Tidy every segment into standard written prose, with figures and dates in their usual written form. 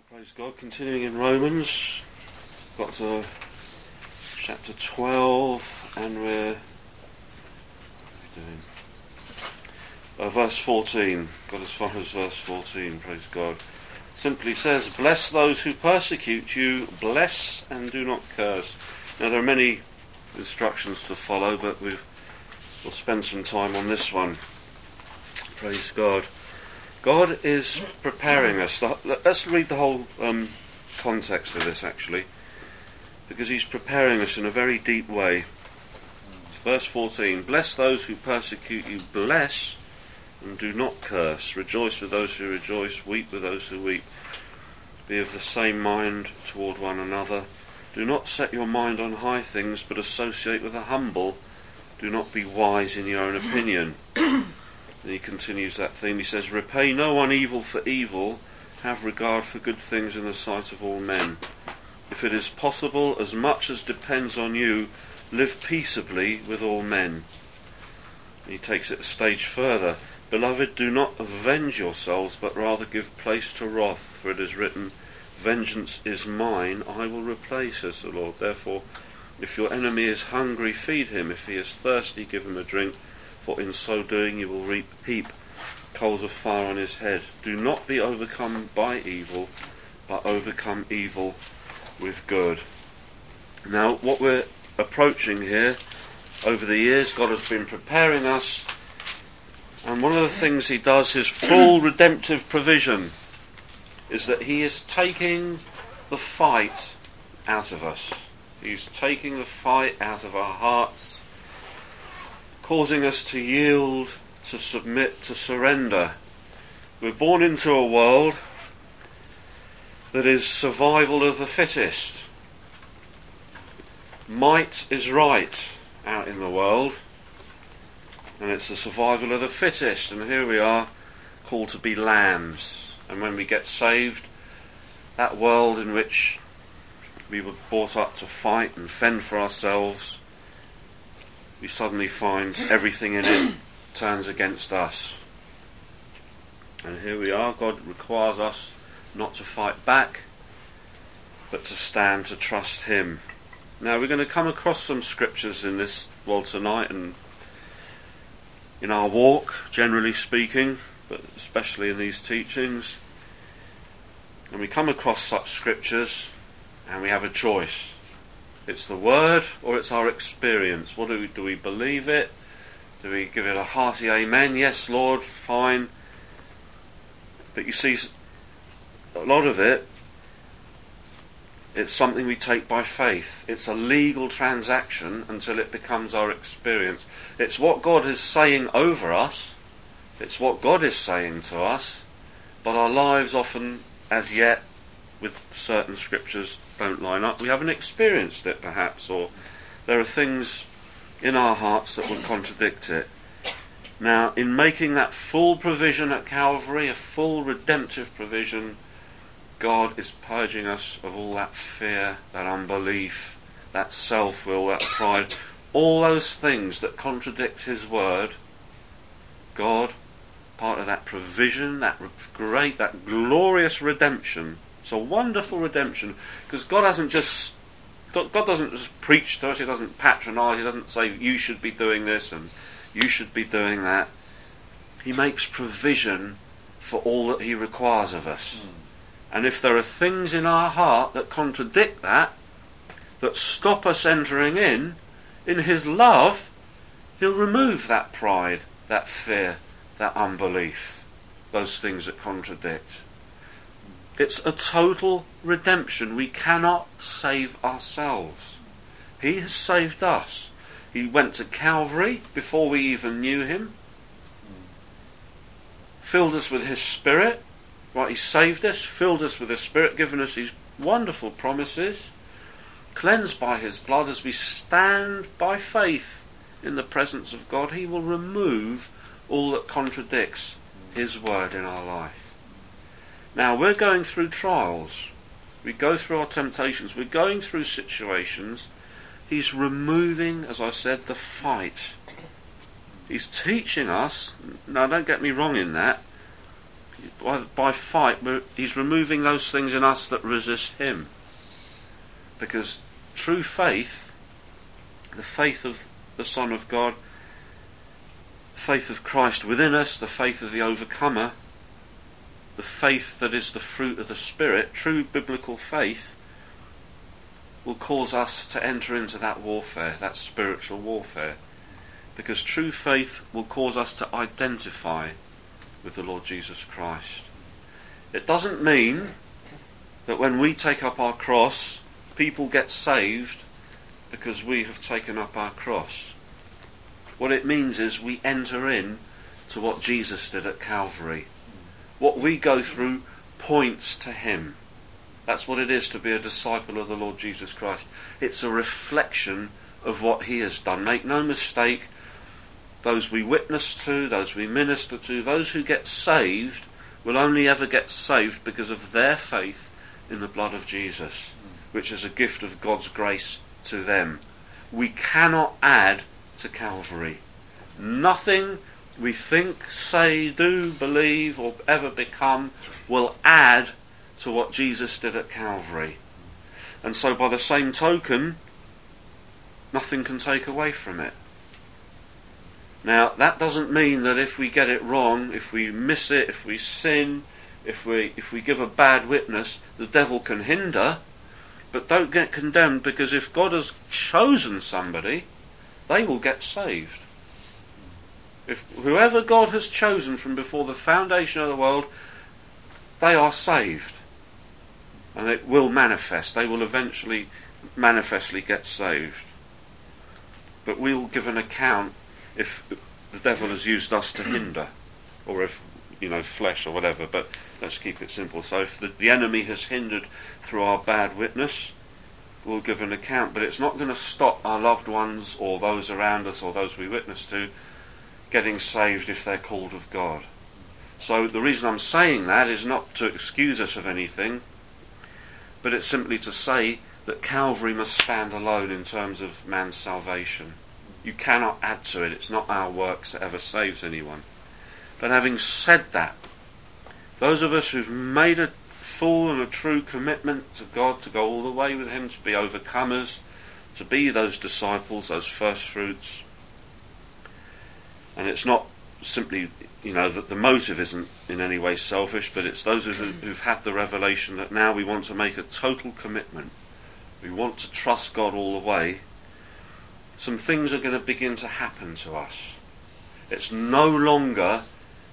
Praise God. Continuing in Romans, got to chapter 12, and we're doing verse 14. Got as far as verse 14. Praise God. Simply says, "Bless those who persecute you, bless and do not curse." Now there are many instructions to follow, but we'll spend some time on this one. Praise God. God is preparing us. Let's read the whole context of this, actually, because he's preparing us in a very deep way. It's verse 14. "Bless those who persecute you, bless and do not curse. Rejoice with those who rejoice, weep with those who weep. Be of the same mind toward one another. Do not set your mind on high things, but associate with the humble. Do not be wise in your own opinion." And he continues that theme. He says, "Repay no one evil for evil. Have regard for good things in the sight of all men. If it is possible, as much as depends on you, live peaceably with all men." He takes it a stage further. "Beloved, do not avenge yourselves, but rather give place to wrath. For it is written, 'Vengeance is mine, I will repay,' says the Lord. Therefore, if your enemy is hungry, feed him. If he is thirsty, give him a drink. For in so doing you will heap coals of fire on his head. Do not be overcome by evil, but overcome evil with good." Now, what we're approaching here, over the years, God has been preparing us, and one of the things he does, his full redemptive provision, is that he is taking the fight out of us. He's taking the fight out of our hearts, causing us to yield, to submit, to surrender. We're born into a world that is survival of the fittest. Might is right out in the world, and it's the survival of the fittest. And here we are, called to be lambs. And when we get saved, that world in which we were brought up to fight and fend for ourselves, we suddenly find everything in it turns against us. And here we are. God requires us not to fight back, but to stand, to trust him. Now we're going to come across some scriptures in this world tonight, and in our walk, generally speaking, but especially in these teachings. And we come across such scriptures, and we have a choice. It's the word or it's our experience. What do we believe it? Do we give it a hearty amen? Yes, Lord, fine. But you see, a lot of it, it's something we take by faith. It's a legal transaction until it becomes our experience. It's what God is saying over us. It's what God is saying to us. But our lives often, as yet, with certain scriptures, don't line up. We haven't experienced it, perhaps, or there are things in our hearts that would contradict it. Now, in making that full provision at Calvary, a full redemptive provision, God is purging us of all that fear, that unbelief, that self-will, that pride, all those things that contradict his word. God, part of that provision, that great, that glorious redemption. It's a wonderful redemption, because God doesn't just preach to us. He doesn't patronise. He doesn't say you should be doing this and you should be doing that. He makes provision for all that he requires of us. And if there are things in our heart that contradict that stop us entering in his love, he'll remove that pride, that fear, that unbelief, those things that contradict. It's a total redemption. We cannot save ourselves. He has saved us. He went to Calvary before we even knew him, filled us with his Spirit. Right, he saved us, filled us with his Spirit, given us these wonderful promises, cleansed by his blood. As we stand by faith in the presence of God, he will remove all that contradicts his word in our life. Now, we're going through trials. We go through our temptations. We're going through situations. He's removing, as I said, the fight. He's teaching us. Now, don't get me wrong in that. by fight, he's removing those things in us that resist him. Because true faith, the faith of the Son of God, faith of Christ within us, the faith of the overcomer, the faith that is the fruit of the Spirit, true biblical faith, will cause us to enter into that warfare, that spiritual warfare. Because true faith will cause us to identify with the Lord Jesus Christ. It doesn't mean that when we take up our cross, people get saved because we have taken up our cross. What it means is we enter in to what Jesus did at Calvary. What we go through points to him. That's what it is to be a disciple of the Lord Jesus Christ. It's a reflection of what he has done. Make no mistake, those we witness to, those we minister to, those who get saved will only ever get saved because of their faith in the blood of Jesus, which is a gift of God's grace to them. We cannot add to Calvary. Nothing we think, say, do, believe, or ever become will add to what Jesus did at Calvary. And so by the same token, nothing can take away from it. Now, that doesn't mean that if we get it wrong, if we miss it, if we sin, if we give a bad witness, the devil can hinder. But don't get condemned, because if God has chosen somebody, they will get saved. If whoever God has chosen from before the foundation of the world, they are saved. And it will manifest. They will eventually manifestly get saved. But we'll give an account if the devil has used us to hinder, or if, flesh or whatever, but let's keep it simple. So if the enemy has hindered through our bad witness, we'll give an account, but it's not going to stop our loved ones or those around us or those we witness to getting saved if they're called of God. So the reason I'm saying that is not to excuse us of anything, but it's simply to say that Calvary must stand alone in terms of man's salvation. You cannot add to it. It's not our works that ever saves anyone. But having said that, those of us who've made a full and a true commitment to God, to go all the way with him, to be overcomers, to be those disciples, those first fruits, and it's not simply, that the motive isn't in any way selfish, but it's those who've had the revelation that now we want to make a total commitment. We want to trust God all the way. Some things are going to begin to happen to us. It's no longer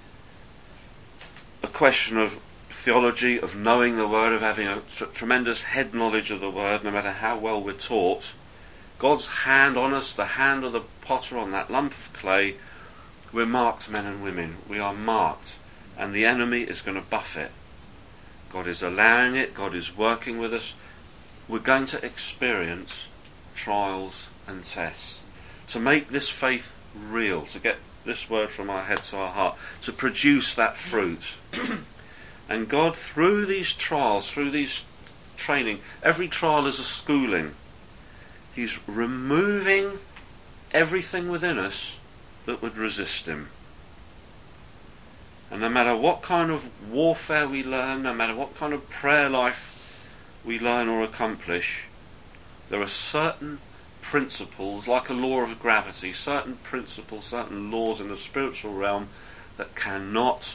a question of theology, of knowing the Word, of having a tremendous head knowledge of the Word, no matter how well we're taught. God's hand on us, the hand of the potter on that lump of clay, we're marked men and women. We are marked, and the enemy is going to buffet. God is allowing it. God is working with us. We're going to experience trials and tests to make this faith real, to get this word from our head to our heart, to produce that fruit. And God, through these trials, through these training, every trial is a schooling. He's removing everything within us that would resist him. And no matter what kind of warfare we learn, no matter what kind of prayer life we learn or accomplish, there are certain principles, like a law of gravity, certain principles, certain laws in the spiritual realm that cannot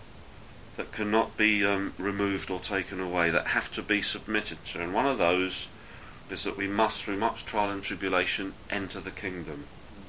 be removed or taken away, that have to be submitted to. And one of those is that we must, through much trial and tribulation, enter the kingdom.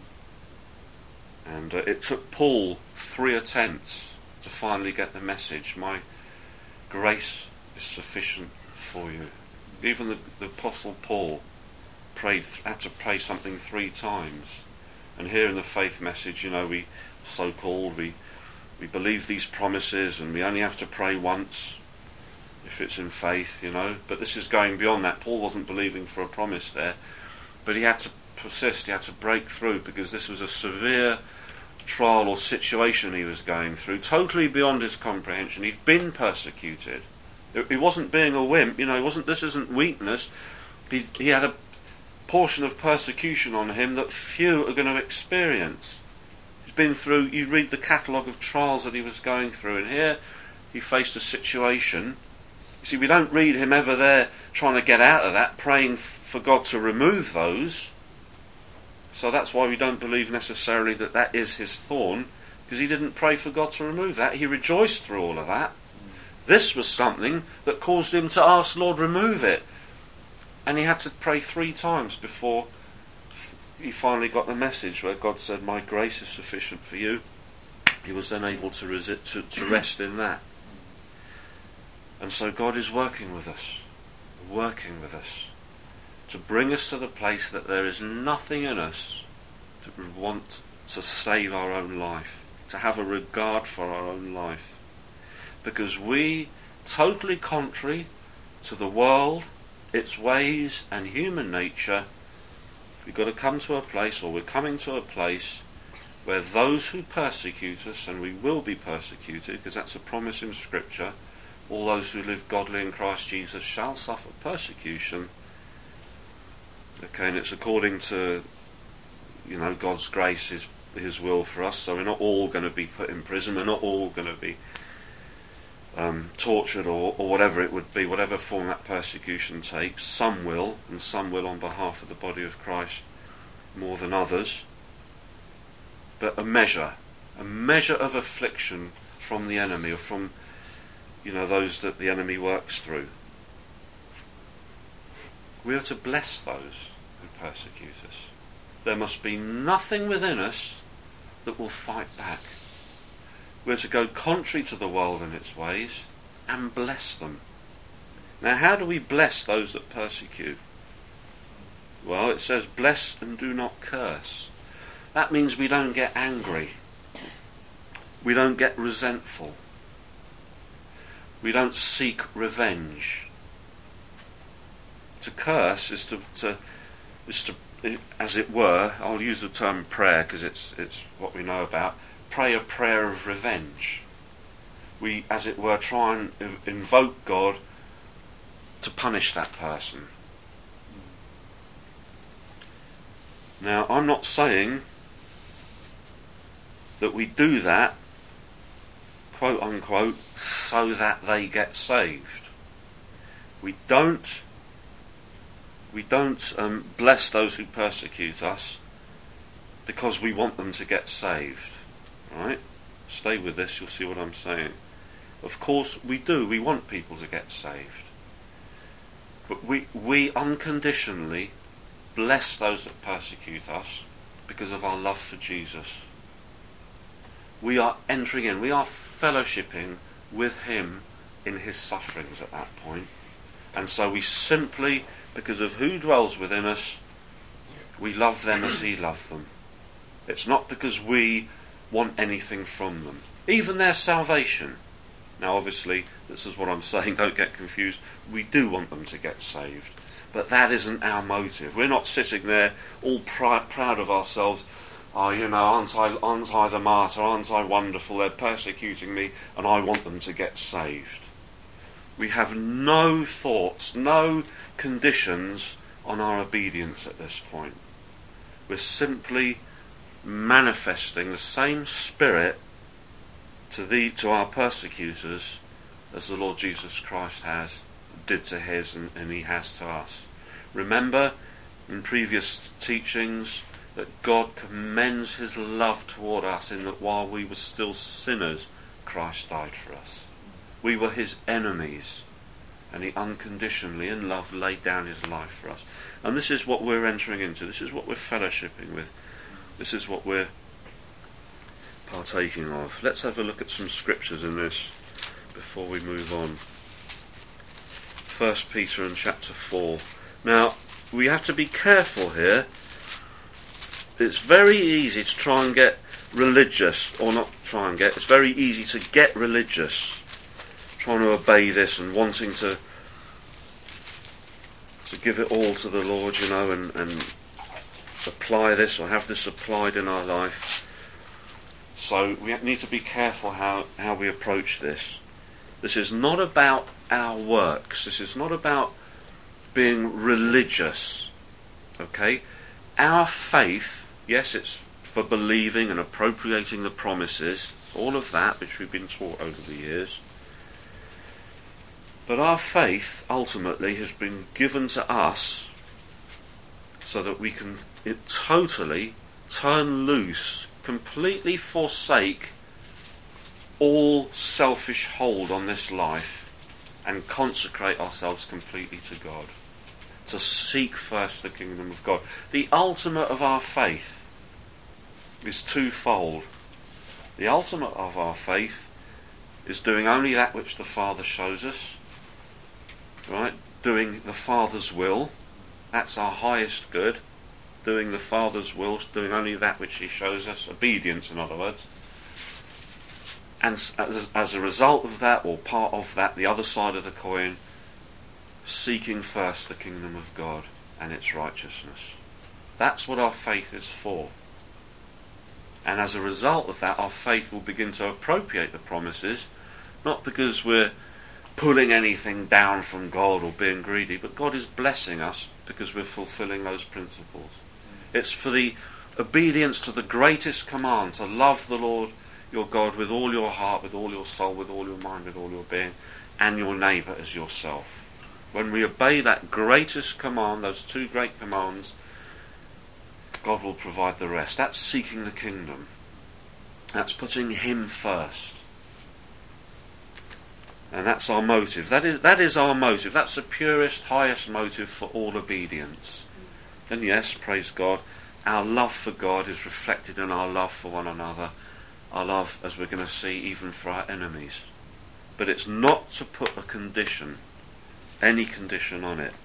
And it took Paul 3 attempts to finally get the message. My grace is sufficient for you. Even the Apostle Paul had to pray something 3 times. And here in the faith message, we so-called, we believe these promises, and we only have to pray once if it's in faith, But this is going beyond that. Paul wasn't believing for a promise there, but he had to persist, he had to break through, because this was a severe trial or situation he was going through, totally beyond his comprehension. He'd been persecuted. He wasn't being a wimp, this isn't weakness. He had a portion of persecution on him that few are going to experience. He's been through, you read the catalogue of trials that he was going through, and here he faced a situation. You see, we don't read him ever there trying to get out of that, praying for God to remove those. So that's why we don't believe necessarily that that is his thorn, because he didn't pray for God to remove that. He rejoiced through all of that. This was something that caused him to ask, Lord, remove it. And he had to pray 3 times before he finally got the message where God said, my grace is sufficient for you. He was then able to rest in that. And so God is working with us to bring us to the place that there is nothing in us that would want to save our own life, to have a regard for our own life. Because we, totally contrary to the world, its ways and human nature, we've got to come to a place, or we're coming to a place, where those who persecute us, and we will be persecuted, because that's a promise in Scripture, all those who live godly in Christ Jesus shall suffer persecution. Okay, and it's according to, God's grace, His will for us. So we're not all going to be put in prison. We're not all going to be tortured or whatever it would be, whatever form that persecution takes. Some will, and some will on behalf of the body of Christ more than others. But a measure of affliction from the enemy, or from those that the enemy works through. We are to bless those who persecute us. There must be nothing within us that will fight back. We're to go contrary to the world and its ways and bless them. Now, how do we bless those that persecute? Well, it says, bless and do not curse. That means we don't get angry. We don't get resentful. We don't seek revenge. To curse is to, as it were, I'll use the term prayer because it's what we know about, pray a prayer of revenge. We, as it were, try and invoke God to punish that person. Now, I'm not saying that we do that, quote unquote, so that they get saved. We don't bless those who persecute us because we want them to get saved. Right? Stay with this, you'll see what I'm saying. Of course we do, we want people to get saved. But we unconditionally bless those that persecute us because of our love for Jesus. We are entering in, we are fellowshipping with him in his sufferings at that point. And so we simply, because of who dwells within us, we love them as he loved them. It's not because we want anything from them. Even their salvation. Now obviously, this is what I'm saying, don't get confused. We do want them to get saved. But that isn't our motive. We're not sitting there all proud of ourselves. Oh, aren't I the martyr? Aren't I wonderful? They're persecuting me and I want them to get saved. We have no thoughts, no conditions on our obedience at this point. We're simply manifesting the same spirit to our persecutors as the Lord Jesus Christ did to his and he has to us. Remember in previous teachings that God commends his love toward us in that while we were still sinners, Christ died for us. We were his enemies, and he unconditionally in love laid down his life for us. And this is what we're entering into. This is what we're fellowshipping with. This is what we're partaking of. Let's have a look at some scriptures in this before we move on. 1 Peter and chapter 4. Now, we have to be careful here. It's very easy to try and get religious, or not try and get, it's very easy to get religious, trying to obey this and wanting to give it all to the Lord, and apply this or have this applied in our life. So we need to be careful how we approach this. This is not about our works. This is not about being religious. Okay? Our faith, yes, it's for believing and appropriating the promises, all of that which we've been taught over the years. But our faith ultimately has been given to us so that we can totally turn loose, completely forsake all selfish hold on this life and consecrate ourselves completely to God, to seek first the kingdom of God. The ultimate of our faith is twofold. The ultimate of our faith is doing only that which the Father shows us, right? Doing the Father's will. That's our highest good. Doing the Father's will, doing only that which he shows us. Obedience, in other words. And as a result of that, or part of that, the other side of the coin, seeking first the kingdom of God and its righteousness. That's what our faith is for. And as a result of that, our faith will begin to appropriate the promises, not because we're pulling anything down from God or being greedy, but God is blessing us because we're fulfilling those principles. It's for the obedience to the greatest command, to love the Lord your God with all your heart, with all your soul, with all your mind, with all your being, and your neighbour as yourself. When we obey that greatest command, those two great commands, God will provide the rest. That's seeking the kingdom. That's putting him first. And that's our motive. That is our motive. That's the purest, highest motive for all obedience. And yes, praise God, our love for God is reflected in our love for one another. Our love, as we're going to see, even for our enemies. But it's not to put a condition, any condition on it.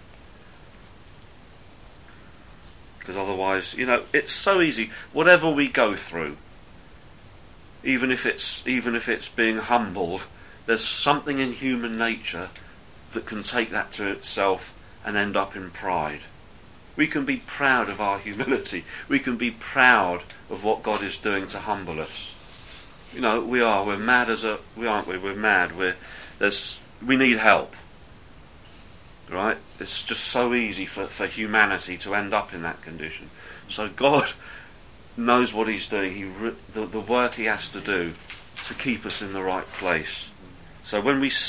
Because otherwise, it's so easy. Whatever we go through, even if it's being humbled, there's something in human nature that can take that to itself and end up in pride. We can be proud of our humility. We can be proud of what God is doing to humble us. We're mad aren't we? We're mad. We need help. Right? It's just so easy for humanity to end up in that condition. So God knows what he's doing. The work he has to do to keep us in the right place. So when we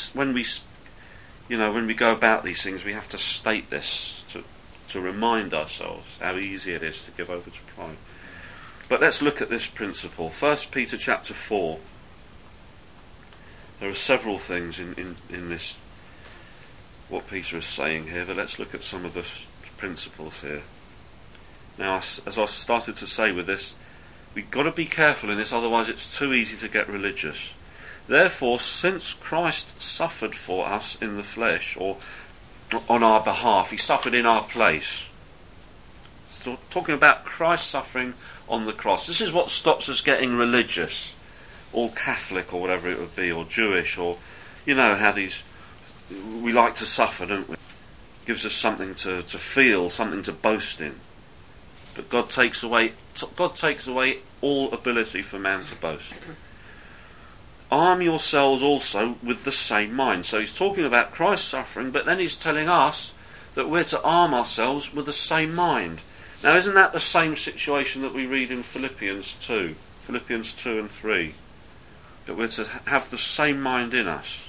go about these things, we have to state this to remind ourselves how easy it is to give over to pride. But let's look at this principle. 1 Peter chapter 4. There are several things in this, what Peter is saying here, but let's look at some of the principles here. Now, as I started to say with this, we've got to be careful in this, otherwise it's too easy to get religious. Therefore, since Christ suffered for us in the flesh, or on our behalf, he suffered in our place. So talking about Christ suffering on the cross. This is what stops us getting religious, all Catholic or whatever it would be, or Jewish, or how we like to suffer, don't we? Gives us something to feel, something to boast in. But God takes away all ability for man to boast. Arm yourselves also with the same mind. So he's talking about Christ's suffering, but then he's telling us that we're to arm ourselves with the same mind. Now, isn't that the same situation that we read in Philippians 2 and 3? That we're to have the same mind in us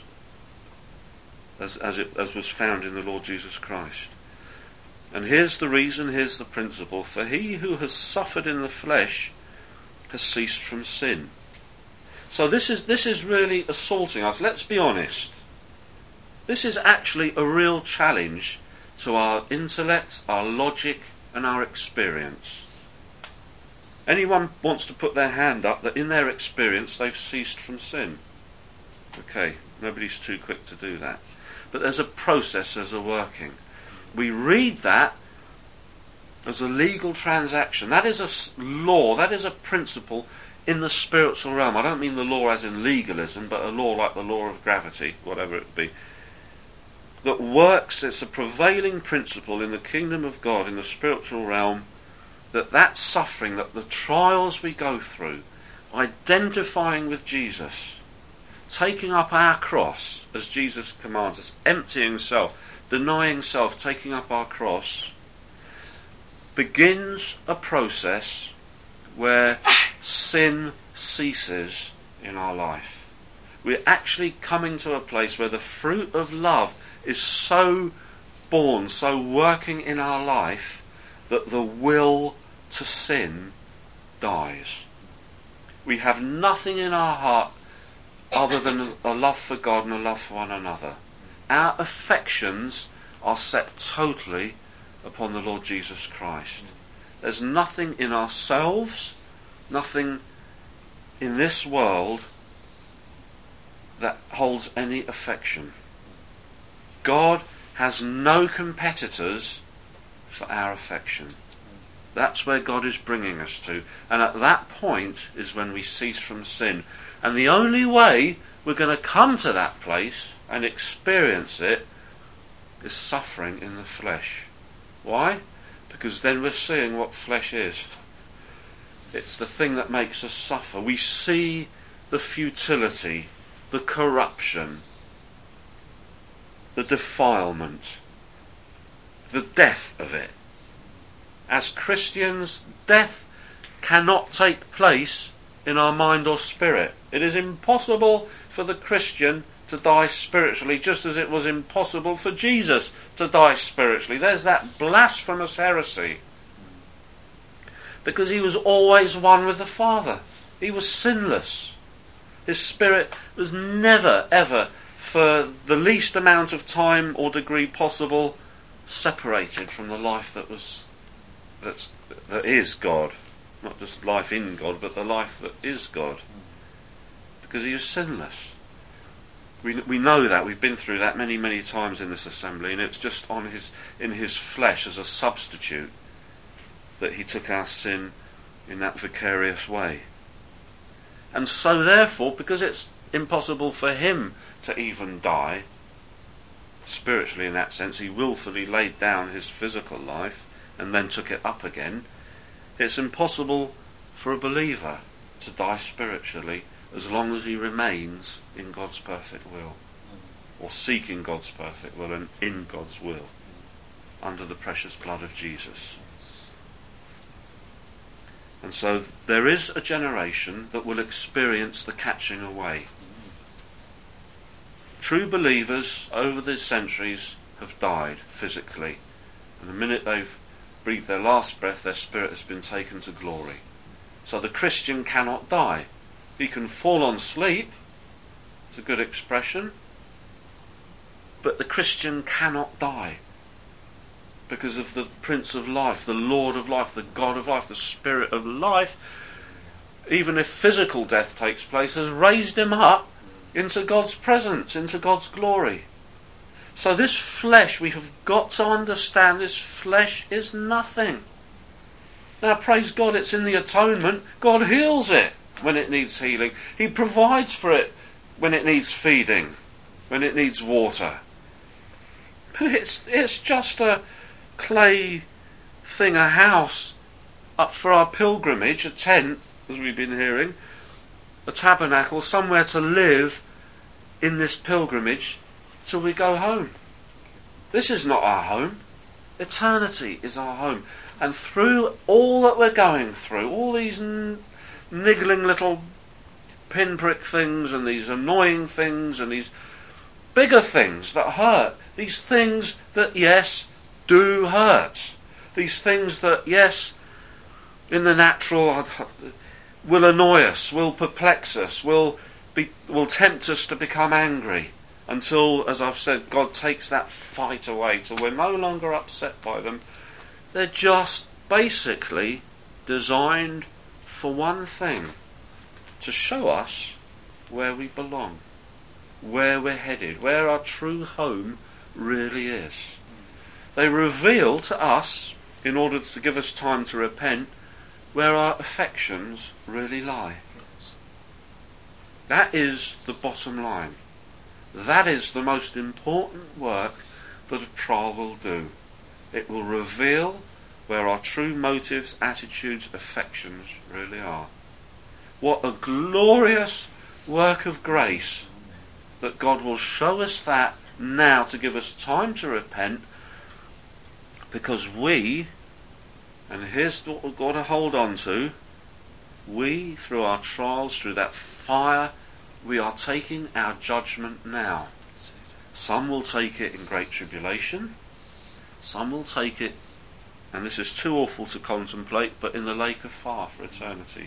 as was found in the Lord Jesus Christ. And here's the reason, here's the principle. For he who has suffered in the flesh has ceased from sin. So this is really assaulting us. Let's be honest. This is actually a real challenge to our intellect, our logic, and our experience. Anyone wants to put their hand up that in their experience they've ceased from sin? Okay, nobody's too quick to do that. But there's a process, there's a working. We read that as a legal transaction. That is a law, that is a principle in the spiritual realm. I don't mean the law as in legalism, but a law like the law of gravity, whatever it be. That works, it's a prevailing principle in the kingdom of God, in the spiritual realm, that suffering, that the trials we go through, identifying with Jesus, taking up our cross, as Jesus commands us, emptying self, denying self, taking up our cross, begins a process where sin ceases in our life. We're actually coming to a place where the fruit of love is so born, so working in our life, that the will to sin dies. We have nothing in our heart other than a love for God and a love for one another. Our affections are set totally upon the Lord Jesus Christ. There's nothing in ourselves, nothing in this world that holds any affection. God has no competitors for our affection. That's where God is bringing us to. And at that point is when we cease from sin. And the only way we're going to come to that place and experience it is suffering in the flesh. Why? Because then we're seeing what flesh is. It's the thing that makes us suffer. We see the futility, the corruption, the defilement, the death of it. As Christians, death cannot take place in our mind or spirit. It is impossible for the Christian to die spiritually, just as it was impossible for Jesus to die spiritually. There's that blasphemous heresy. Because he was always one with the Father. He was sinless. His spirit was never, ever, for the least amount of time or degree possible, separated from the life that is God. Not just life in God, but the life that is God. Because he is sinless. We know that. We've been through that many, many times in this assembly, and it's just in his flesh as a substitute that he took our sin in that vicarious way. And so therefore, because it's impossible for him to even die, spiritually in that sense, he willfully laid down his physical life and then took it up again, it's impossible for a believer to die spiritually as long as he remains in God's perfect will, or seeking God's perfect will and in God's will, under the precious blood of Jesus. And so there is a generation that will experience the catching away. True believers over the centuries have died physically, and the minute they've breathed their last breath, their spirit has been taken to glory. So the Christian cannot die. He can fall on sleep, it's a good expression, but the Christian cannot die, because of the Prince of Life, the Lord of Life, the God of Life, the Spirit of Life, even if physical death takes place, has raised him up into God's presence, into God's glory. So this flesh, we have got to understand, this flesh is nothing. Now praise God, it's in the atonement. God heals it when it needs healing. He provides for it when it needs feeding, when it needs water. But it's just a clay thing, a house up for our pilgrimage, a tent, as we've been hearing, a tabernacle, somewhere to live in this pilgrimage till we go home. This is not our home. Eternity is our home. And through all that we're going through, all these niggling little pinprick things and these annoying things and these bigger things that hurt, these things that, yes, do hurt, these things that, yes, in the natural will annoy us, will perplex us, will tempt us to become angry, until, as I've said, God takes that fight away till we're no longer upset by them. They're just basically designed for one thing: to show us where we belong, where we're headed, where our true home really is. They reveal to us, in order to give us time to repent, where our affections really lie. That is the bottom line. That is the most important work that a trial will do. It will reveal where our true motives, attitudes, affections really are. What a glorious work of grace that God will show us that now to give us time to repent, because we, and here's what we've got to hold on to, we, through our trials, through that fire we are taking our judgment now. Some will take it in great tribulation. Some will take it, and this is too awful to contemplate, but in the lake of fire for eternity.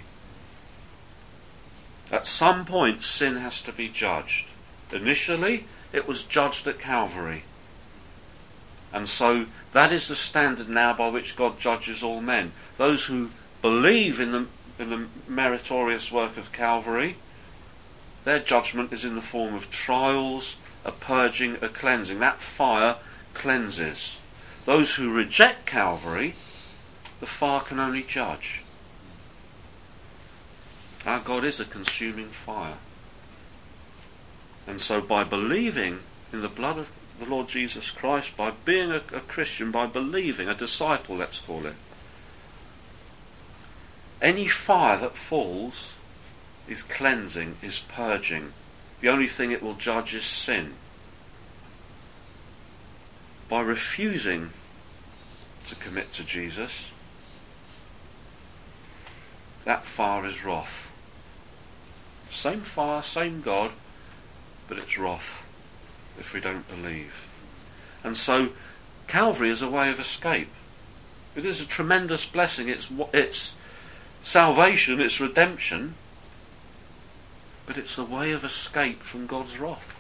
At some point, sin has to be judged. Initially, it was judged at Calvary. And so that is the standard now by which God judges all men. Those who believe in the meritorious work of Calvary, their judgment is in the form of trials, a purging, a cleansing. That fire cleanses. Those who reject Calvary, the fire can only judge. Our God is a consuming fire. And so by believing in the blood of the Lord Jesus Christ, by being a Christian, by believing, a disciple, let's call it, any fire that falls is cleansing, is purging. The only thing it will judge is sin. By refusing to commit to Jesus, that fire is wrath. Same fire, same God, but it's wrath if we don't believe. And so Calvary is a way of escape. It is a tremendous blessing. It's salvation, it's redemption, but it's a way of escape from God's wrath.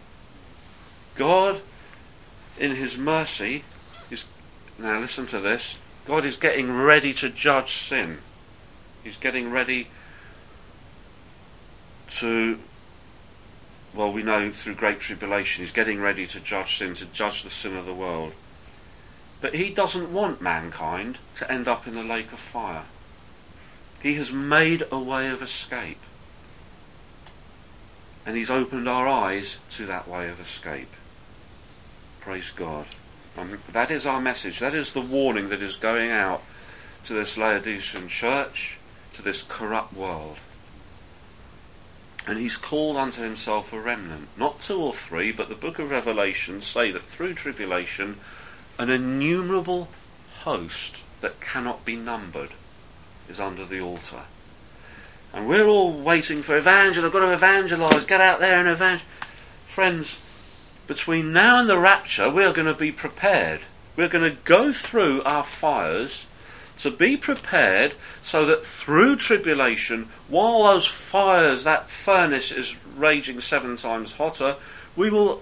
God, in his mercy, now listen to this, God is getting ready to judge sin. He's getting ready to, well, we know through great tribulation, he's getting ready to judge sin, to judge the sin of the world. But he doesn't want mankind to end up in the lake of fire. He has made a way of escape. And he's opened our eyes to that way of escape. Praise God. That is our message. That is the warning that is going out to this Laodicean church, to this corrupt world. And he's called unto himself a remnant. Not 2 or 3, but the book of Revelation say that through tribulation, an innumerable host that cannot be numbered is under the altar. And we're all waiting for evangel. I've got to evangelise. Get out there and evangelize. Friends, between now and the rapture, we're going to be prepared. We're going to go through our fires to be prepared so that through tribulation, while those fires, that furnace is raging 7 times hotter, we will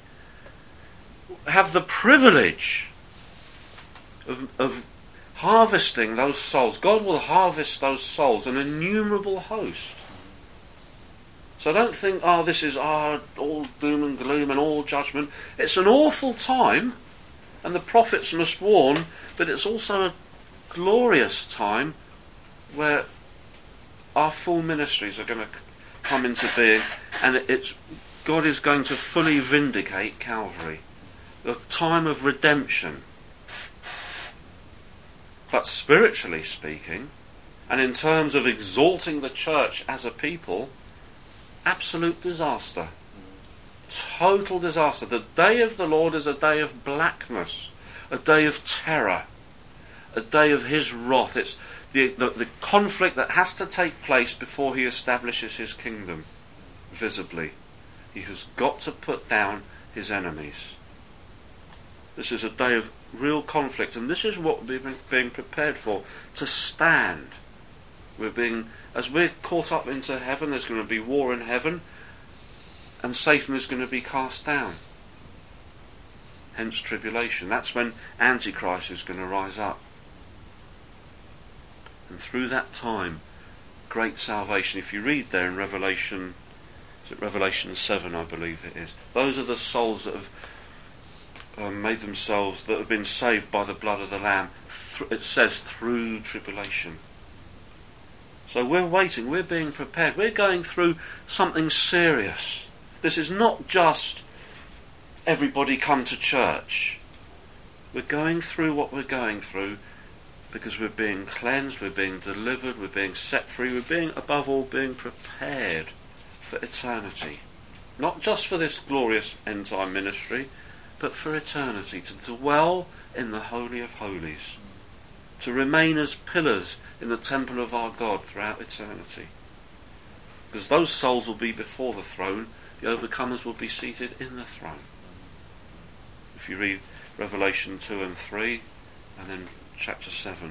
have the privilege of harvesting those souls. God will harvest those souls, an innumerable host. So don't think, this is all doom and gloom and all judgment. It's an awful time, and the prophets must warn, but it's also a glorious time where our full ministries are going to come into being, and God is going to fully vindicate Calvary. The time of redemption. But spiritually speaking, and in terms of exalting the church as a people, absolute disaster. Total disaster. The day of the Lord is a day of blackness, a day of terror, a day of his wrath. It's the conflict that has to take place before he establishes his kingdom visibly. He has got to put down his enemies. This is a day of real conflict, and this is what we're being prepared for, to stand. As we're caught up into heaven, there's going to be war in heaven, and Satan is going to be cast down. Hence tribulation. That's when Antichrist is going to rise up. And through that time, great salvation. If you read there in Revelation 7, I believe it is, those are the souls that have made themselves, that have been saved by the blood of the Lamb. It says through tribulation. So we're waiting, we're being prepared, we're going through something serious. This is not just everybody come to church. We're going through what we're going through because we're being cleansed, we're being delivered, we're being set free, we're being, above all, being prepared for eternity. Not just for this glorious end-time ministry, but for eternity, to dwell in the Holy of Holies, to remain as pillars in the temple of our God throughout eternity. Because those souls will be before the throne, the overcomers will be seated in the throne. If you read Revelation 2 and 3, and then chapter 7.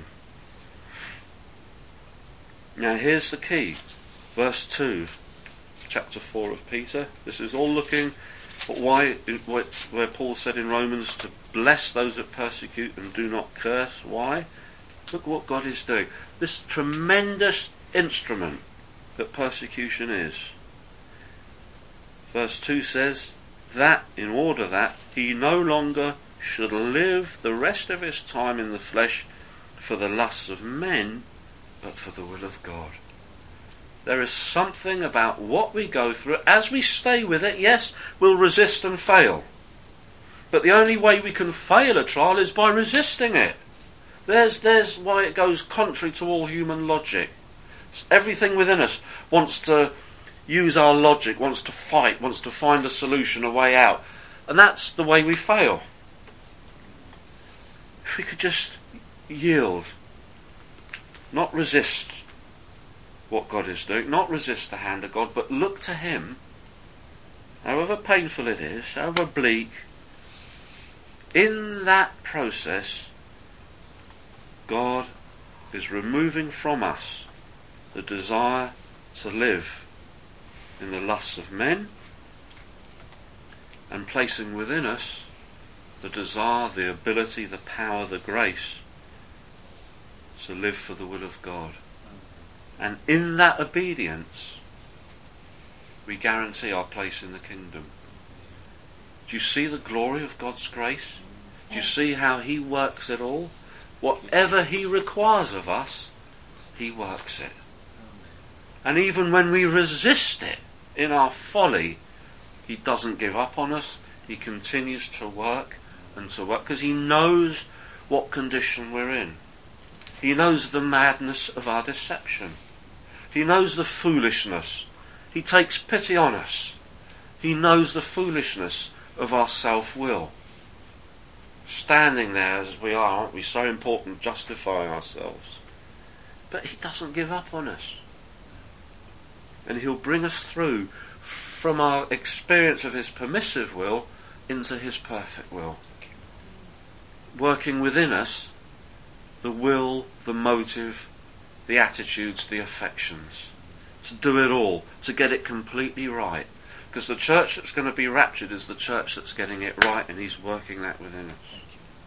Now here's the key. Verse 2, chapter 4 of Peter. This is all looking at where Paul said in Romans to bless those that persecute and do not curse. Why? Look what God is doing. This tremendous instrument that persecution is. Verse 2 says that in order that he no longer should live the rest of his time in the flesh for the lusts of men, but for the will of God. There is something about what we go through. As we stay with it, yes, we'll resist and fail. But the only way we can fail a trial is by resisting it. There's why it goes contrary to all human logic. Everything within us wants to use our logic, wants to fight, wants to find a solution, a way out. And that's the way we fail. If we could just yield, not resist what God is doing, not resist the hand of God, but look to him, however painful it is, however bleak, in that process, God is removing from us the desire to live in the lusts of men and placing within us the desire, the ability, the power, the grace to live for the will of God. And in that obedience, we guarantee our place in the kingdom. Do you see the glory of God's grace? Do you see how he works it all? Whatever he requires of us, he works it. And even when we resist it in our folly, he doesn't give up on us. He continues to work and to work because he knows what condition we're in. He knows the madness of our deception. He knows the foolishness. He takes pity on us. He knows the foolishness of our self-will. Standing there as we are, aren't we, so important, justifying ourselves. But he doesn't give up on us. And he'll bring us through from our experience of his permissive will into his perfect will. Working within us the will, the motive, the attitudes, the affections. To do it all, to get it completely right. Because the church that's going to be raptured is the church that's getting it right, and he's working that within us.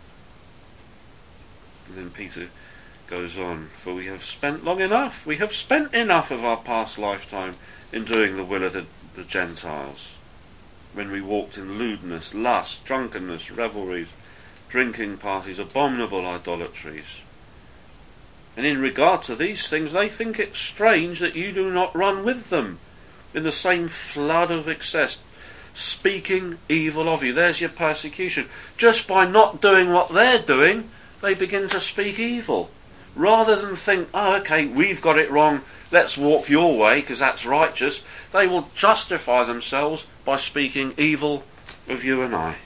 And then Peter goes on, for we have spent long enough. We have spent enough of our past lifetime in doing the will of the Gentiles. When we walked in lewdness, lust, drunkenness, revelries, drinking parties, abominable idolatries. And in regard to these things, they think it strange that you do not run with them in the same flood of excess, speaking evil of you. There's your persecution. Just by not doing what they're doing, they begin to speak evil. Rather than think, oh, okay, we've got it wrong, let's walk your way because that's righteous, they will justify themselves by speaking evil of you and I.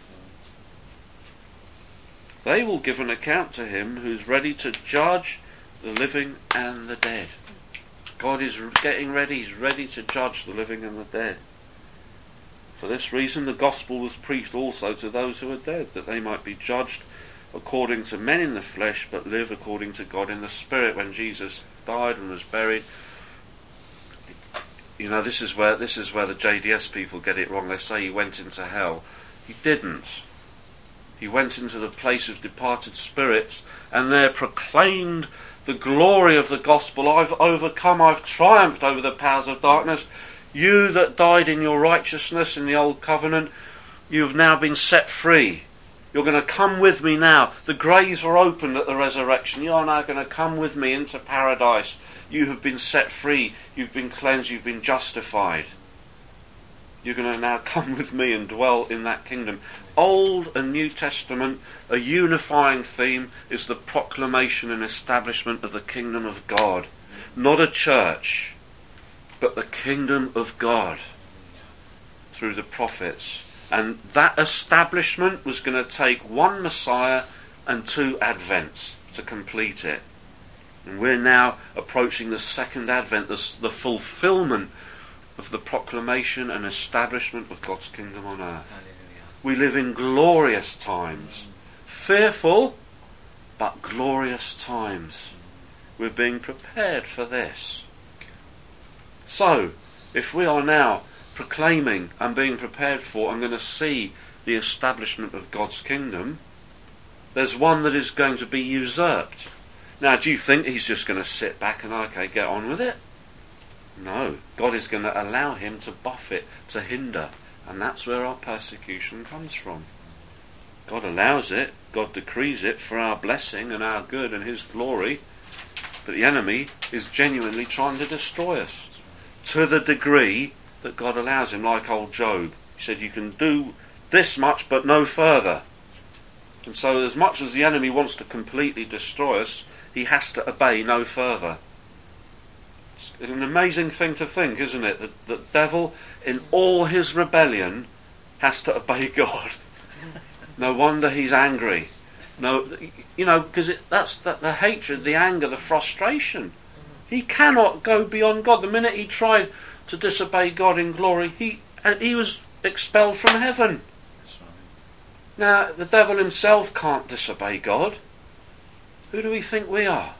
They will give an account to him who's ready to judge the living and the dead. God is getting ready, he's ready to judge the living and the dead. For this reason the gospel was preached also to those who are dead, that they might be judged according to men in the flesh, but live according to God in the spirit. When Jesus died and was buried, you know, this is where the JDS people get it wrong. They say he went into hell. He didn't. He went into the place of departed spirits and there proclaimed the glory of the gospel. I've overcome, I've triumphed over the powers of darkness. You that died in your righteousness in the old covenant, you've now been set free. You're going to come with me now. The graves were opened at the resurrection. You are now going to come with me into paradise. You have been set free. You've been cleansed. You've been justified. You're going to now come with me and dwell in that kingdom. Old and New Testament, a unifying theme is the proclamation and establishment of the kingdom of God. Not a church, but the kingdom of God through the prophets. And that establishment was going to take one Messiah and 2 Advents to complete it. And we're now approaching the second Advent, the fulfillment of the proclamation and establishment of God's kingdom on earth. Hallelujah. We live in glorious times. Fearful, but glorious times. We're being prepared for this. So, if we are now proclaiming and being prepared for and going to see the establishment of God's kingdom, there's one that is going to be usurped. Now, do you think he's just going to sit back and, okay, get on with it? No. God is going to allow him to buffet, to hinder. And that's where our persecution comes from. God allows it. God decrees it for our blessing and our good and his glory. But the enemy is genuinely trying to destroy us. To the degree that God allows him, like old Job. He said, you can do this much but no further. And so as much as the enemy wants to completely destroy us, he has to obey no further. It's an amazing thing to think, isn't it? That the devil, in all his rebellion, has to obey God. No wonder he's angry. No, because that's the hatred, the anger, the frustration. He cannot go beyond God. The minute he tried to disobey God in glory, he was expelled from heaven. That's right. Now, the devil himself can't disobey God. Who do we think we are?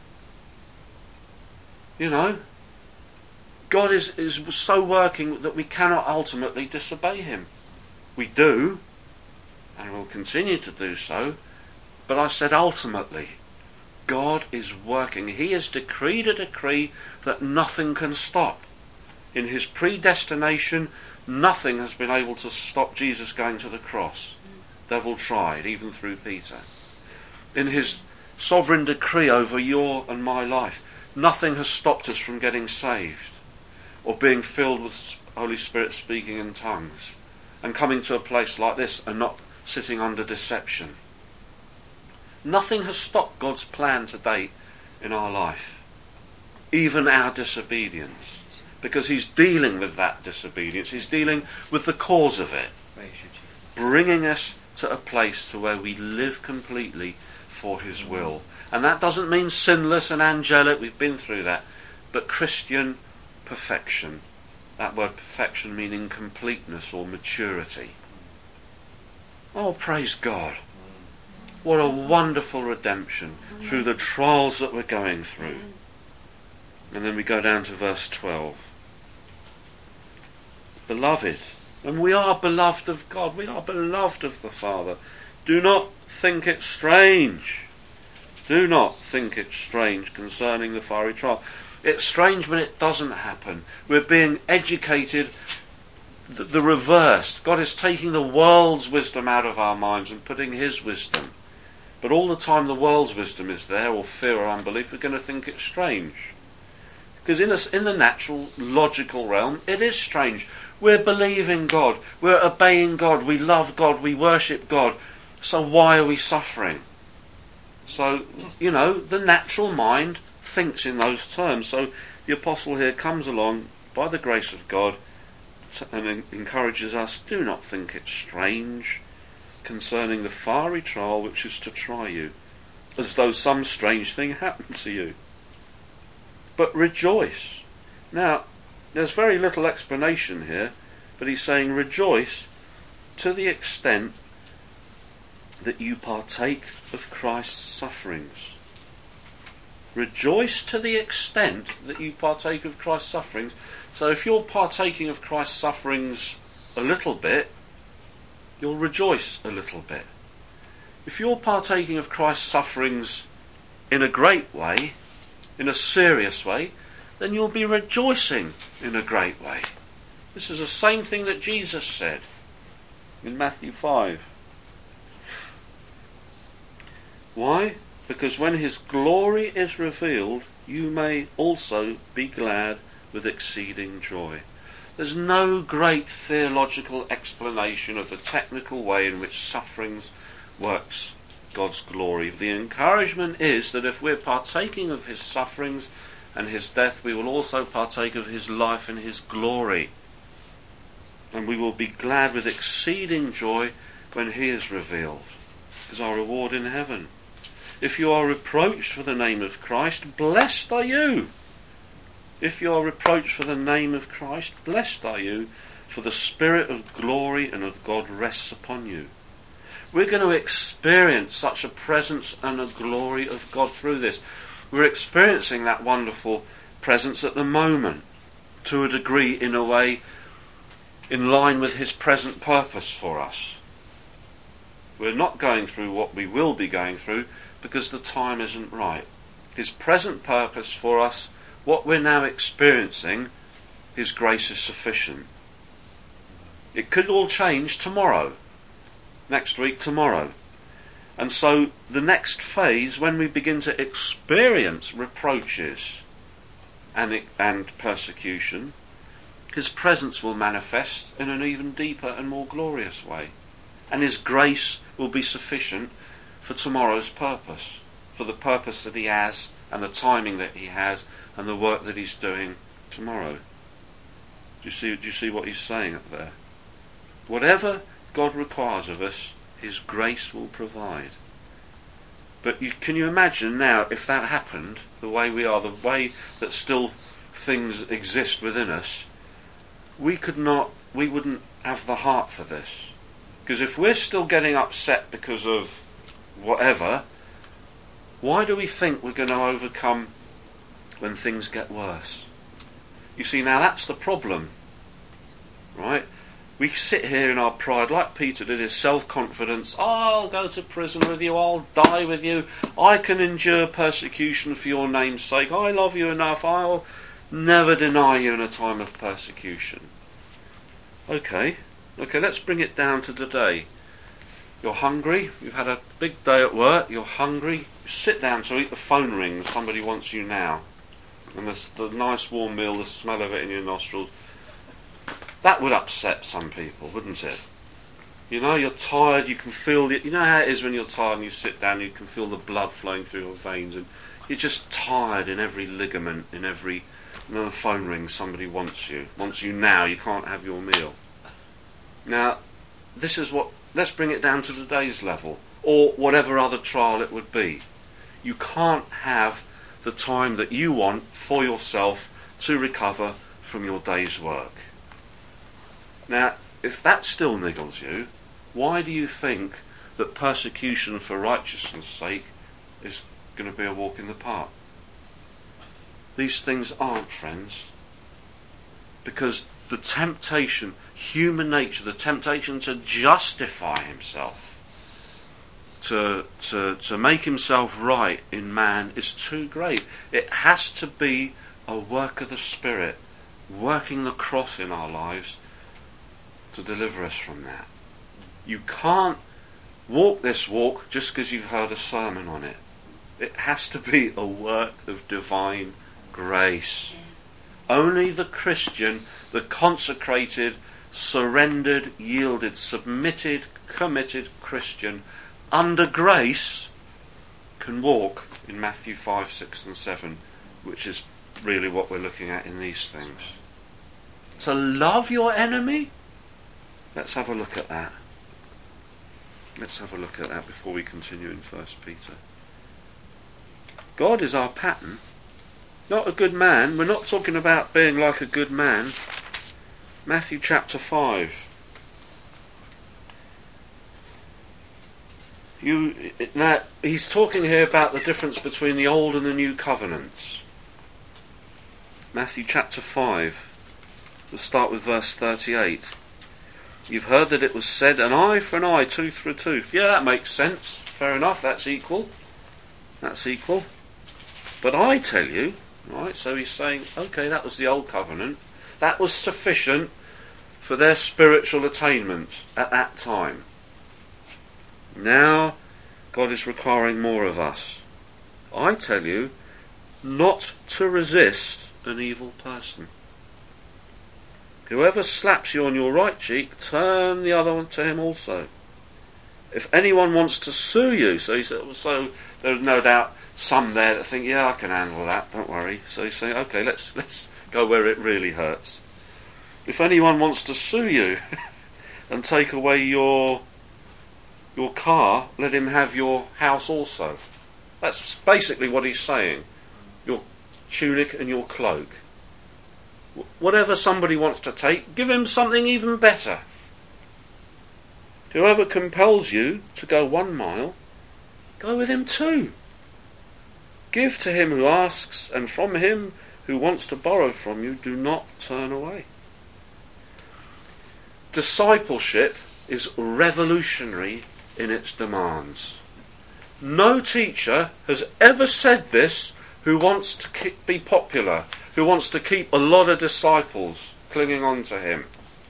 God is so working that we cannot ultimately disobey him. We do, and will continue to do so, but I said ultimately. God is working. He has decreed a decree that nothing can stop. In his predestination, nothing has been able to stop Jesus going to the cross. The devil tried, even through Peter. In his sovereign decree over your and my life, nothing has stopped us from getting saved or being filled with Holy Spirit speaking in tongues and coming to a place like this and not sitting under deception. Nothing has stopped God's plan to date in our life, even our disobedience, because he's dealing with that disobedience. He's dealing with the cause of it, Praise you, Jesus. bringing us to a place to where we live completely for his will. And that doesn't mean sinless and angelic, we've been through that, but Christian perfection. That word perfection meaning completeness or maturity. Oh, praise God. What a wonderful redemption through the trials that we're going through. And then we go down to verse 12. Beloved, and we are beloved of God, we are beloved of the Father. Do not think it strange. Do not think it strange concerning the fiery trial. It's strange when it doesn't happen. We're being educated the reverse. God is taking the world's wisdom out of our minds and putting his wisdom. But all the time the world's wisdom is there, or fear or unbelief, we're going to think it's strange. Because in the natural, logical realm, it is strange. We're believing God. We're obeying God. We love God. We worship God. So why are we suffering? So, the natural mind thinks in those terms. So the apostle here comes along by the grace of God and encourages us, do not think it strange concerning the fiery trial which is to try you, as though some strange thing happened to you. But rejoice. Now, there's very little explanation here, but he's saying rejoice to the extent that you partake of Christ's sufferings. Rejoice to the extent that you partake of Christ's sufferings. So if you're partaking of Christ's sufferings a little bit, you'll rejoice a little bit. If you're partaking of Christ's sufferings in a great way, in a serious way, then you'll be rejoicing in a great way. This is the same thing that Jesus said in Matthew 5. Why? Because when his glory is revealed, you may also be glad with exceeding joy. There's no great theological explanation of the technical way in which sufferings works God's glory. The encouragement is that if we're partaking of his sufferings and his death, we will also partake of his life and his glory. And we will be glad with exceeding joy when he is revealed, as our reward in heaven. If you are reproached for the name of Christ, blessed are you. If you are reproached for the name of Christ, blessed are you, for the Spirit of glory and of God rests upon you. We're going to experience such a presence and a glory of God through this. We're experiencing that wonderful presence at the moment, to a degree, in a way, in line with his present purpose for us. We're not going through what we will be going through because the time isn't right. His present purpose for us, what we're now experiencing, his grace is sufficient. It could all change tomorrow, next week, tomorrow. And so the next phase, when we begin to experience reproaches and persecution, his presence will manifest in an even deeper and more glorious way. And his grace will be sufficient for tomorrow's purpose, for the purpose that he has and the timing that he has and the work that he's doing tomorrow. Do you see what he's saying up there? Whatever God requires of us, his grace will provide. But can you imagine now if that happened, the way we are, the way that still things exist within us, we wouldn't have the heart for this. Because if we're still getting upset because of whatever, why do we think we're going to overcome when things get worse? You see, now that's the problem, right? We sit here in our pride, like Peter did, his self-confidence. I'll go to prison with you, I'll die with you, I can endure persecution for your name's sake, I love you enough, I'll never deny you in a time of persecution. Okay, let's bring it down to today. You're hungry, you've had a big day at work, you're hungry, you sit down to eat, the phone rings, somebody wants you now. And the nice warm meal, the smell of it in your nostrils, that would upset some people, wouldn't it? You know, you're tired, you can feel you know how it is when you're tired and you sit down, you can feel the blood flowing through your veins, and you're just tired in every ligament, and then the phone rings, somebody wants you now, you can't have your meal. Now, let's bring it down to today's level, or whatever other trial it would be. You can't have the time that you want for yourself to recover from your day's work. Now, if that still niggles you, why do you think that persecution for righteousness' sake is going to be a walk in the park? These things aren't, friends. Because the temptation, human nature, the temptation to justify himself, to make himself right in man is too great. It has to be a work of the Spirit, working the cross in our lives to deliver us from that. You can't walk this walk just because you've heard a sermon on it. It has to be a work of divine grace. Only the Christian, the consecrated, surrendered, yielded, submitted, committed Christian under grace can walk in Matthew 5, 6 and 7, which is really what we're looking at in these things. To love your enemy? Let's have a look at that. Let's have a look at that before we continue in 1 Peter. God is our pattern, not a good man. We're not talking about being like a good man. Matthew chapter 5. Now, he's talking here about the difference between the old and the new covenants. Matthew chapter 5. We'll start with verse 38. You've heard that it was said, an eye for an eye, tooth for a tooth. Yeah, that makes sense. Fair enough, that's equal. But I tell you, right, so he's saying, okay, that was the old covenant. That was sufficient for their spiritual attainment at that time. Now, God is requiring more of us. I tell you, not to resist an evil person. Whoever slaps you on your right cheek, turn the other one to him also. If anyone wants to sue you, so there's no doubt some there that think, yeah, I can handle that, don't worry. So he's saying, okay, let's go where it really hurts. If anyone wants to sue you and take away your car, let him have your house also. That's basically what he's saying. Your tunic and your cloak. Whatever somebody wants to take, give him something even better. Whoever compels you to go 1 mile, go with him 2. Give to him who asks, and from him who wants to borrow from you, do not turn away. Discipleship is revolutionary in its demands. No teacher has ever said this who wants to be popular, who wants to keep a lot of disciples clinging on to him.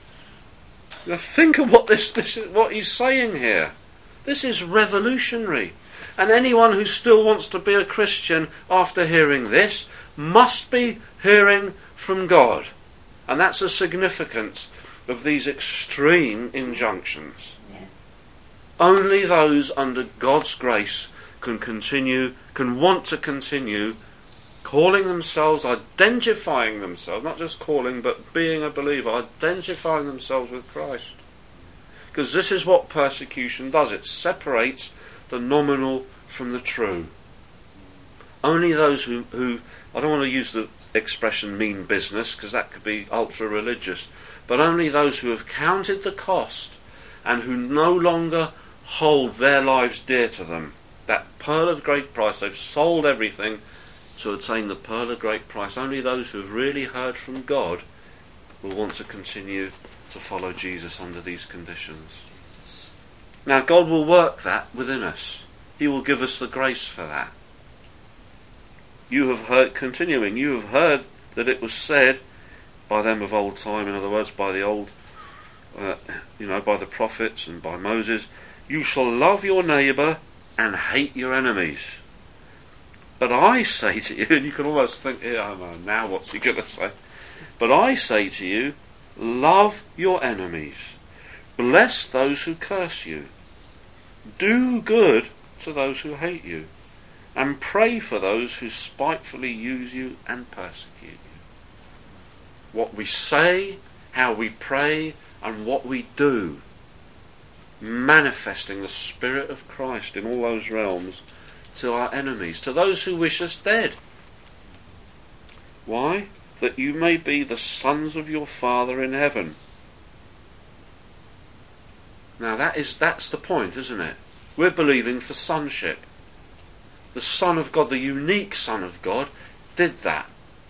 Now think of what this is, what he's saying here. This is revolutionary. And anyone who still wants to be a Christian after hearing this must be hearing from God. And that's the significance of these extreme injunctions. Only those under God's grace can want to continue calling themselves, identifying themselves, not just calling, but being a believer, identifying themselves with Christ. Because this is what persecution does. It separates the nominal from the true. Only those who I don't want to use the expression mean business, because that could be ultra-religious, but only those who have counted the cost and who no longer hold their lives dear to them. That pearl of great price, they've sold everything to attain the pearl of great price. Only those who have really heard from God will want to continue to follow Jesus under these conditions. Now God will work that within us. He will give us the grace for that. You have heard, continuing, you have heard that it was said by them of old time, in other words, by the old, by the prophets and by Moses, you shall love your neighbour and hate your enemies. But I say to you, and you can almost think, now what's he going to say? But I say to you, love your enemies. Bless those who curse you. Do good to those who hate you. And pray for those who spitefully use you and persecute you. What we say, how we pray, and what we do, manifesting the Spirit of Christ in all those realms to our enemies, to those who wish us dead. Why? That you may be the sons of your Father in heaven. Now that's the point, isn't it? We're believing for sonship. The Son of God, the unique Son of God, did that.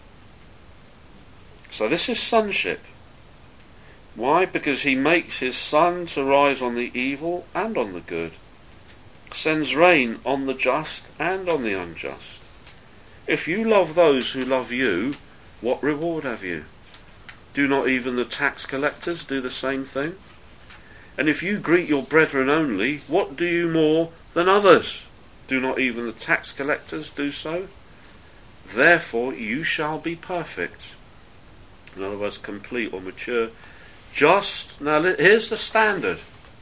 So this is sonship. Why? Because he makes his sun to rise on the evil and on the good, sends rain on the just and on the unjust. If you love those who love you, what reward have you? Do not even the tax collectors do the same thing? And if you greet your brethren only, what do you more than others? Do not even the tax collectors do so? Therefore you shall be perfect. In other words, complete or mature. Just, now here's the standard.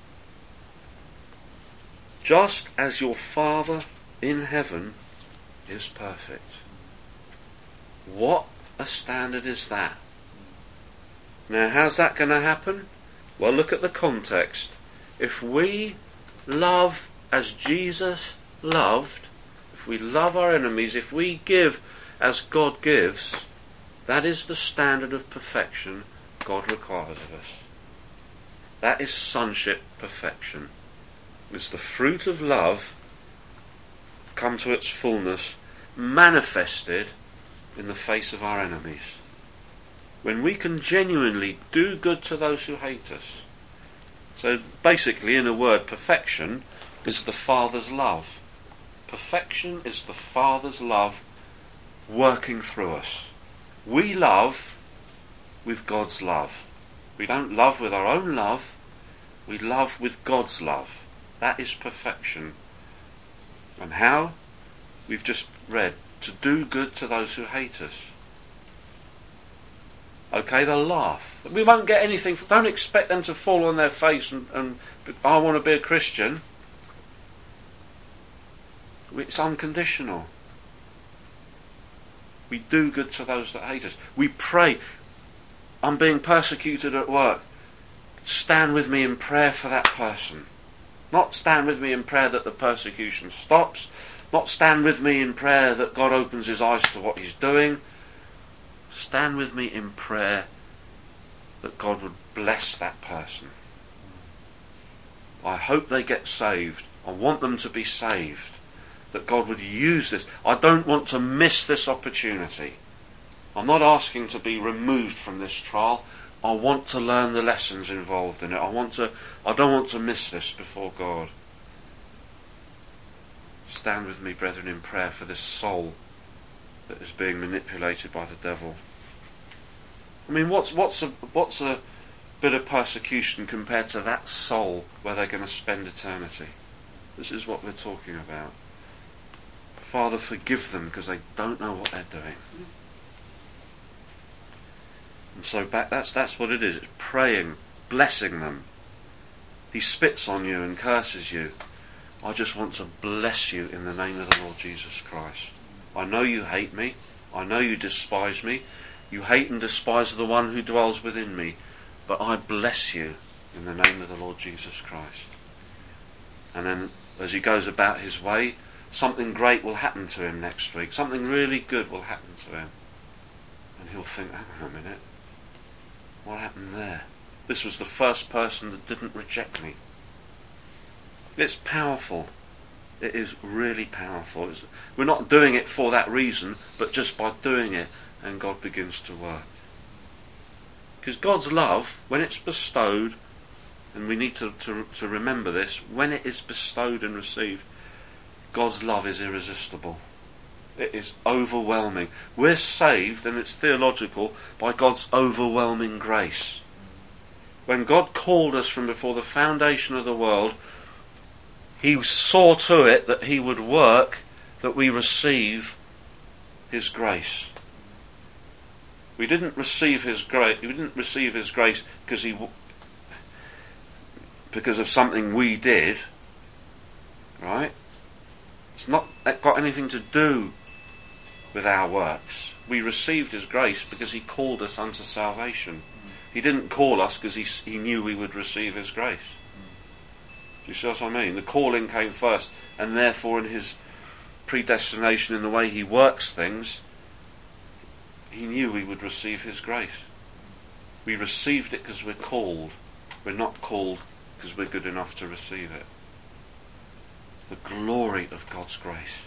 Just as your Father in heaven is perfect. What a standard is that? Now how's that going to happen? Well, look at the context. If we love as Jesus loved, if we love our enemies, if we give as God gives, that is the standard of perfection God requires of us. That is sonship perfection. It's the fruit of love come to its fullness, manifested in the face of our enemies. When we can genuinely do good to those who hate us. So basically, in a word, perfection is the Father's love. Perfection is the Father's love working through us. We love with God's love. We don't love with our own love. We love with God's love. That is perfection. And how? We've just read, to do good to those who hate us. Okay, they'll laugh. We won't get anything. Don't expect them to fall on their face and I want to be a Christian. It's unconditional. We do good to those that hate us. We pray. I'm being persecuted at work. Stand with me in prayer for that person. Not stand with me in prayer that the persecution stops. Not stand with me in prayer that God opens his eyes to what he's doing. stand with me in prayer that God would bless that person. I hope they get saved. I want them to be saved. That God would use this. I don't want to miss this opportunity. I'm not asking to be removed from this trial. I want to learn the lessons involved in it. I don't want to miss this before God. Stand with me, brethren, in prayer for this soul that is being manipulated by the devil. I mean, what's a bit of persecution compared to that soul where they're going to spend eternity? This is what we're talking about. Father, forgive them because they don't know what they're doing. And so that's what it is. It's praying, blessing them. He spits on you and curses you. I just want to bless you in the name of the Lord Jesus Christ. I know you hate me. I know you despise me. You hate and despise the one who dwells within me. But I bless you in the name of the Lord Jesus Christ. And then as he goes about his way, something great will happen to him next week. Something really good will happen to him. And he'll think, hang on a minute. What happened there? This was the first person that didn't reject me. It's powerful. It is really powerful. We're not doing it for that reason, but just by doing it, and God begins to work. Because God's love, when it's bestowed, and we need to remember this, when it is bestowed and received, God's love is irresistible. It is overwhelming. We're saved, and it's theological, by God's overwhelming grace. When God called us from before the foundation of the world, he saw to it that he would work that we receive his grace. We didn't receive his grace. We didn't receive his grace because of something we did, right? It's not got anything to do with our works. We received his grace because he called us unto salvation. He didn't call us because he knew we would receive his grace. Do you see what I mean? The calling came first, and therefore in his predestination, in the way he works things, he knew we would receive his grace. We received it because we're called. We're not called because we're good enough to receive it. The glory of God's grace.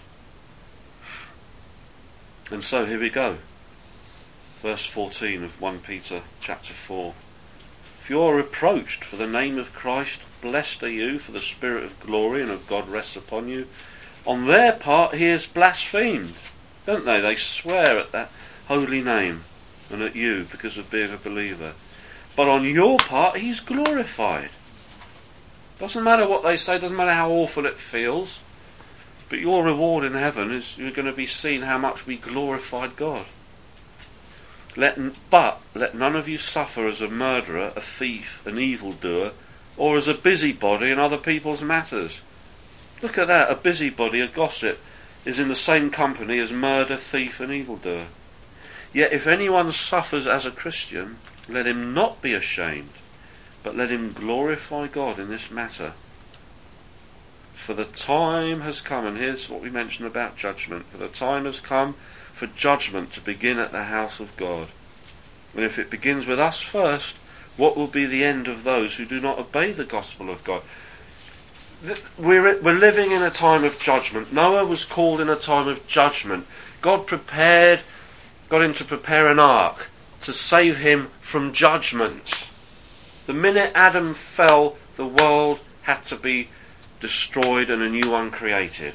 And so here we go. Verse 14 of 1 Peter chapter 4. If you are reproached for the name of Christ, blessed are you, for the Spirit of glory and of God rests upon you. On their part he is blasphemed, don't they? They swear at that holy name and at you because of being a believer. But on your part he's glorified. Doesn't matter what they say, doesn't matter how awful it feels, but your reward in heaven is you're going to be seen how much we glorified God. Let none of you suffer as a murderer, a thief, an evildoer, or as a busybody in other people's matters. Look at that, a busybody, a gossip, is in the same company as murder, thief, and evildoer. Yet if anyone suffers as a Christian, let him not be ashamed, but let him glorify God in this matter. For the time has come, and here's what we mentioned about judgment, for the time has come for judgment to begin at the house of God. And if it begins with us first, what will be the end of those who do not obey the gospel of God? We're living in a time of judgment. Noah was called in a time of judgment. God got him to prepare an ark to save him from judgment. The minute Adam fell, the world had to be destroyed and a new one created.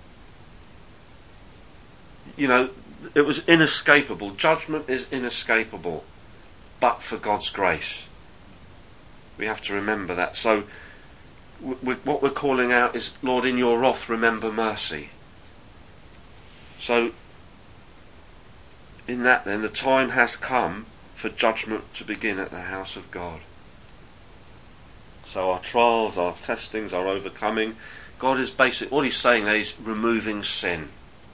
You know, it was inescapable. Judgment is inescapable, but for God's grace. We have to remember that. So what we're calling out is, Lord, in your wrath, remember mercy. So in that then, the time has come for judgment to begin at the house of God. So our trials, our testings, our overcoming, God is what he's saying there is removing sin.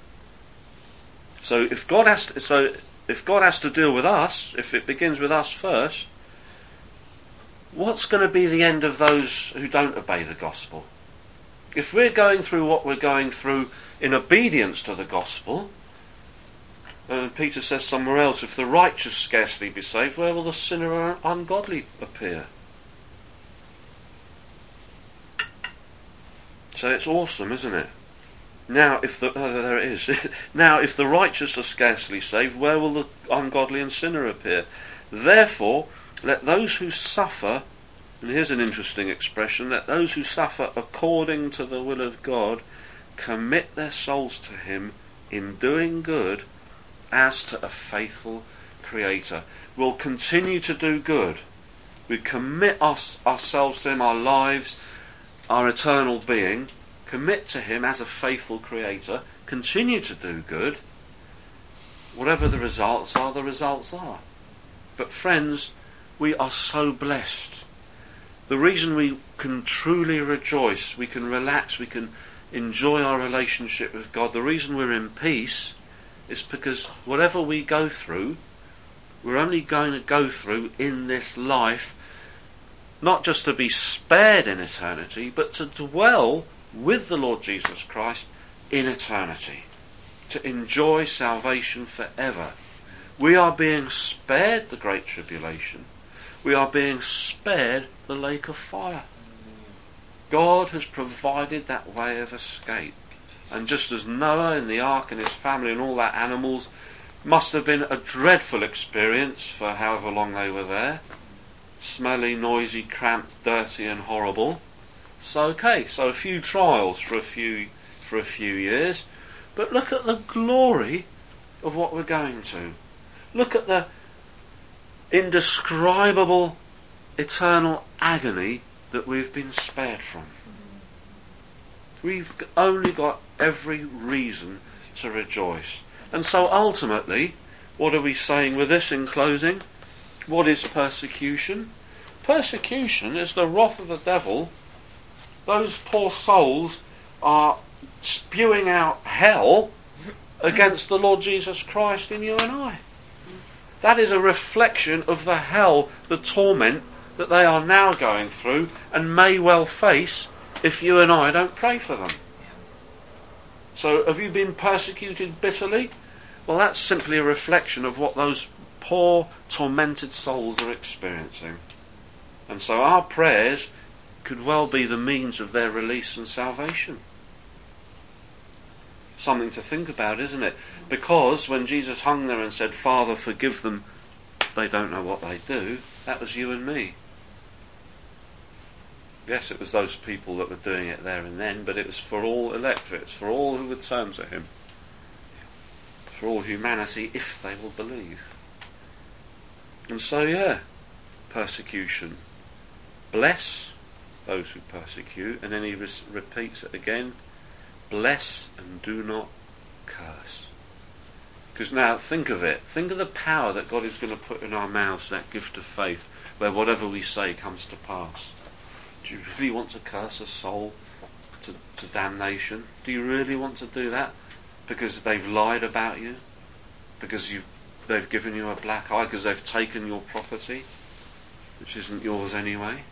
So if God has to deal with us, if it begins with us first, what's going to be the end of those who don't obey the gospel? If we're going through what we're going through in obedience to the gospel, And Peter says somewhere else, if the righteous scarcely be saved, where will the sinner or ungodly appear? So it's awesome, isn't it? Now, if the there it is. Now, if the righteous are scarcely saved, where will the ungodly and sinner appear? Therefore, let those who suffer, and here's an interesting expression, let those who suffer according to the will of God commit their souls to him in doing good as to a faithful Creator. We'll continue to do good. We commit ourselves to him, our lives, our eternal being, commit to him as a faithful Creator, continue to do good. Whatever the results are, the results are. But friends, we are so blessed. The reason we can truly rejoice, we can relax, we can enjoy our relationship with God, the reason we're in peace is because whatever we go through, we're only going to go through in this life, not just to be spared in eternity, but to dwell with the Lord Jesus Christ in eternity, to enjoy salvation forever. We are being spared the great tribulation. We are being spared the lake of fire. God has provided that way of escape. And just as Noah in the ark and his family and all that animals must have been a dreadful experience for however long they were there, smelly, noisy, cramped, dirty and horrible. So a few trials for a few years, but look at the glory of what we're going to. Look at the indescribable eternal agony that we've been spared from. We've only got every reason to rejoice. And so ultimately, what are we saying with this in closing? What is persecution? Persecution is the wrath of the devil. Those poor souls are spewing out hell against the Lord Jesus Christ in you and I. That is a reflection of the hell, the torment that they are now going through and may well face if you and I don't pray for them. So have you been persecuted bitterly? Well, that's simply a reflection of what those poor tormented souls are experiencing. And so our prayers could well be the means of their release and salvation. Something to think about, isn't it? Because when Jesus hung there and said, Father, forgive them, they don't know what they do, that was you and me. Yes, it was those people that were doing it there and then, but it was for all electorates, for all who would turn to him, for all humanity, if they will believe. And so, persecution. Bless those who persecute, and then he repeats it again. Bless and do not curse. Because now, think of it. Think of the power that God is going to put in our mouths, that gift of faith, where whatever we say comes to pass. Do you really want to curse a soul to damnation? Do you really want to do that? Because they've lied about you? Because they've given you a black eye? Because they've taken your property, which isn't yours anyway?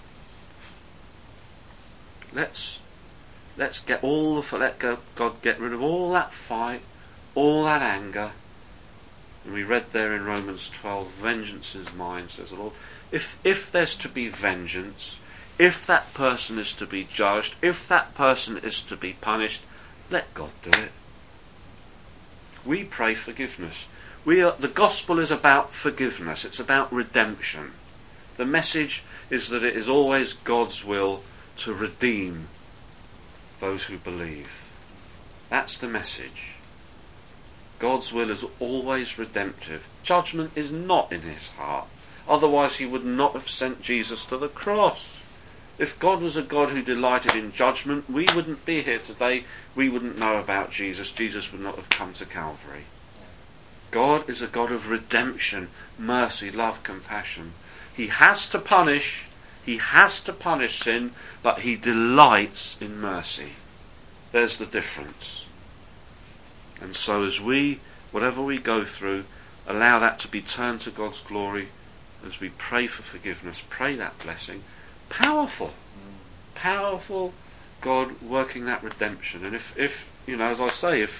Let's let God get rid of all that fight, all that anger. And we read there in Romans 12, vengeance is mine, says the Lord. If there's to be vengeance, if that person is to be judged, if that person is to be punished, let God do it. We pray forgiveness. The gospel is about forgiveness. It's about redemption. The message is that it is always God's will to redeem those who believe. That's the message. God's will is always redemptive. Judgment is not in his heart. Otherwise he would not have sent Jesus to the cross. If God was a God who delighted in judgment, we wouldn't be here today. We wouldn't know about Jesus. Jesus would not have come to Calvary. God is a God of redemption, mercy, love, compassion. He has to punish. He has to punish sin, but he delights in mercy. There's the difference. And so as whatever we go through, allow that to be turned to God's glory as we pray for forgiveness, pray that blessing. Powerful God working that redemption. And if as I say, if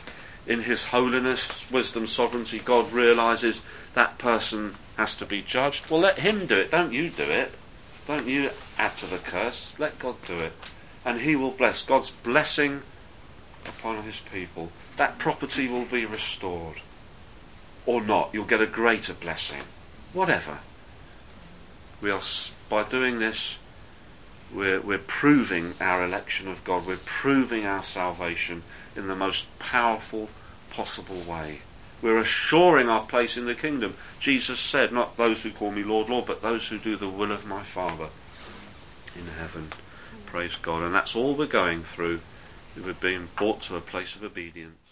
in his holiness, wisdom, sovereignty, God realises that person has to be judged. Well, let him do it. Don't you do it. Don't you add to the curse. Let God do it. And he will bless. God's blessing upon his people. That property will be restored. Or not. You'll get a greater blessing. Whatever. We are, by doing this, we're proving our election of God. We're proving our salvation in the most powerful possible way. We're assuring our place in the kingdom. Jesus said, not those who call me Lord, Lord, but those who do the will of my Father in heaven. Praise God. And that's all we're going through. We're being brought to a place of obedience.